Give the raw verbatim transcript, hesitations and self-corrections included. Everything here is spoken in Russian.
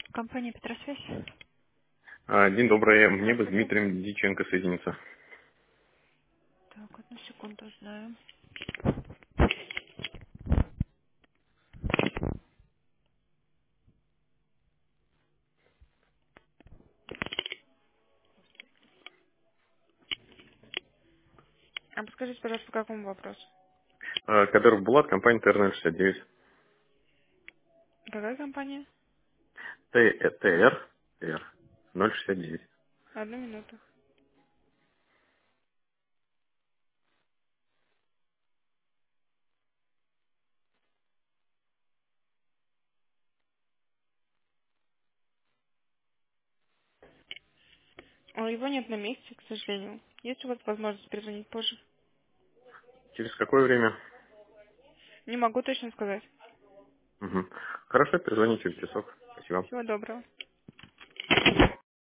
Компания Петросвязь. А, День добрый. Мне бы с Дмитрием Диченко соединиться. Так, одну секунду узнаю. А подскажите, пожалуйста, по какому вопросу? А, Кадыров Булат, компания Т Р ноль шестьдесят девять. Какая компания? Т- э, Т Р Т Р ноль шестьдесят девять. Одну минуту. О, его нет на месте, к сожалению. Есть у вас возможность перезвонить позже? Через какое время? Не могу точно сказать. Мгм. Хорошо, перезвоните через часок. Спасибо. Всего доброго.